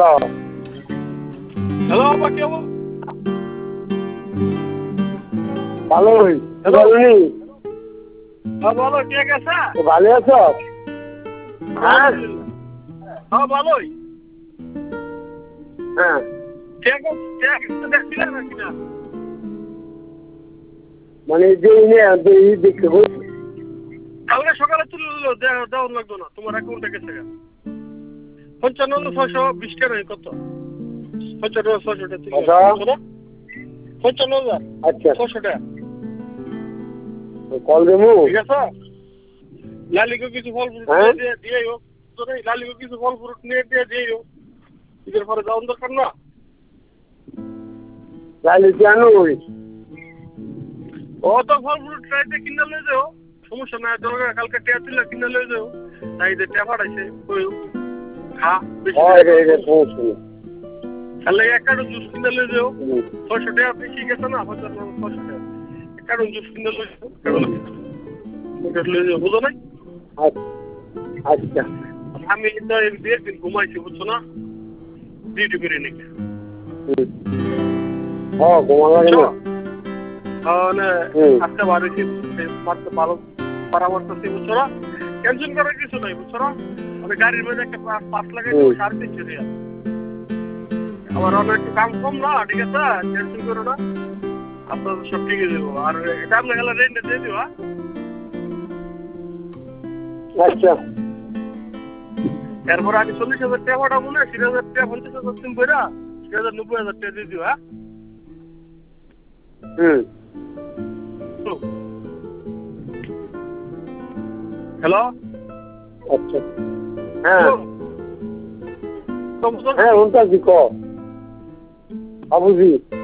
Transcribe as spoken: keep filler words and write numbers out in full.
Hello hello আপা কি অবস্থা? ভালোই হ্যালো। বলনি হ্যাঁ বলো কে গেছে? ভালো আছো? হ্যাঁ হ্যাঁ ভালোই। হ্যাঁ কে গেছে কে গেছে দেখছিলে নাকি না? মানে যে এই দেখতে বলছি কালকে সকালে তুলে দিলো দেওয়া লাগতো না তোমার অ্যাকাউন্টে গেছে গা। পঞ্চান্ন ছয়শো বিশ টাকা কত? পঞ্চান্ন ছয়শো টাকা তুলে আচ্ছা। দিলো। পঞ্চান্ন হাজার আচ্ছা ছয়শো টাকা কল দেবো ঠিক আছে। লালিকে কিছু ফল ফ্রুট হ্যাঁ দিয়ে দিয়ে হোক লালিকে কিছু ফল ফ্রুট নিয়ে দিয়ে দিয়ে হোক ঈদের পরে যাওয়ার দরকার না। লাইলে জানো ওই ও তো ফল ফ্রুট চাইতে কিনে লয়ে যাও সমস্যা নাই দরকার কালকে টিয়া তুলে কিনে লয়ে যাও তাই যে টিয়া পাঠাইছে কই খা হয় রে রে সমস্যা নেই তাহলে এক কার্টন জুস কিনে লয়ে যাও ছয়শো টাকা বেশি গেছে না পঞ্চান্ন ছয়শো টাকা এক কার্টন জুস কিনে লয়ে যাও লয়ে যাও বুঝো নাই। আচ্ছা আমি তো একদিন ঘুমাইছি বুঝছো না ডিউটি করে নাকি হ্যাঁ ঘুমা লাগে না মানে আজকে বাড়িতে মারতে ভালো পরামর্শ বুঝছো না টেনশন করার কিছু নাই বুঝছো না আমি গাড়ির মধ্যে একটা পাঁচ লাগাই দেবো সাড়ে তিনশো টাকা আমার অনেক একটু দাম কম না ঠিক আছে টেনশন করো না আপনার সব ঠিকই দেবো আর এটা আপনার গেলে রেন্টে দিয়ে দিবা। আচ্ছা এরপরে আমি চল্লিশ হাজার টাকা পাঠাবো না তিন হাজার টাকা পঞ্চাশ হাজার তিন বইরা তিন হাজার নব্বই হাজার টাকা দিয়ে দিবা। হুম হ্যালো আচ্ছা হ্যাঁ হ্যালো হ্যাঁ ওনটা কি ক আবুজি